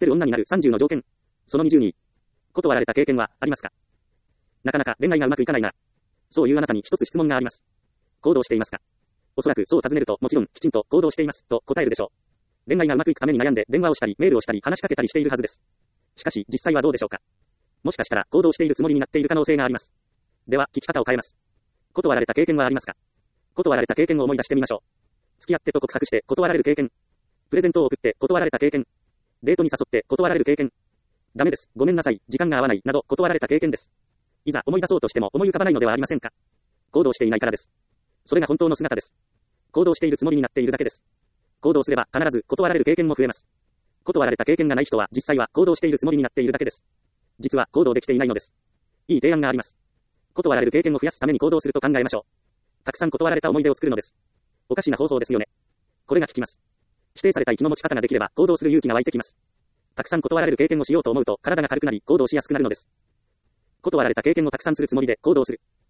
てる女になる30の条件。その20に、断られた経験はありますか？なかなか恋愛がうまくいかないなら、そういうあなたに一つ質問があります。行動していますか？おそらくそう尋ねると、もちろん、きちんと行動しています、と答えるでしょう。恋愛がうまくいくために悩んで電話をしたり、メールをしたり、話しかけたりしているはずです。しかし、実際はどうでしょうか？もしかしたら、行動しているつもりになっている可能性があります。では、聞き方を変えます。断られた経験はありますか？断られた経験を思い出してみましょう。付き合ってと告白して断られる経験。プレゼントを送って断られた経験。デートに誘って断られる経験。ダメです。ごめんなさい。時間が合わない。など断られた経験です。いざ思い出そうとしても思い浮かばないのではありませんか？行動していないからです。それが本当の姿です。行動しているつもりになっているだけです。行動すれば必ず断られる経験も増えます。断られた経験がない人は実際は行動しているつもりになっているだけです。実は行動できていないのです。いい提案があります。断られる経験を増やすために行動すると考えましょう。たくさん断られた思い出を作るのです。おかしな方法ですよね。これが効きます。否定された生きの持ち方ができれば行動する勇気が湧いてきます。たくさん断られる経験をしようと思うと体が軽くなり行動しやすくなるのです。断られた経験をたくさんするつもりで行動する。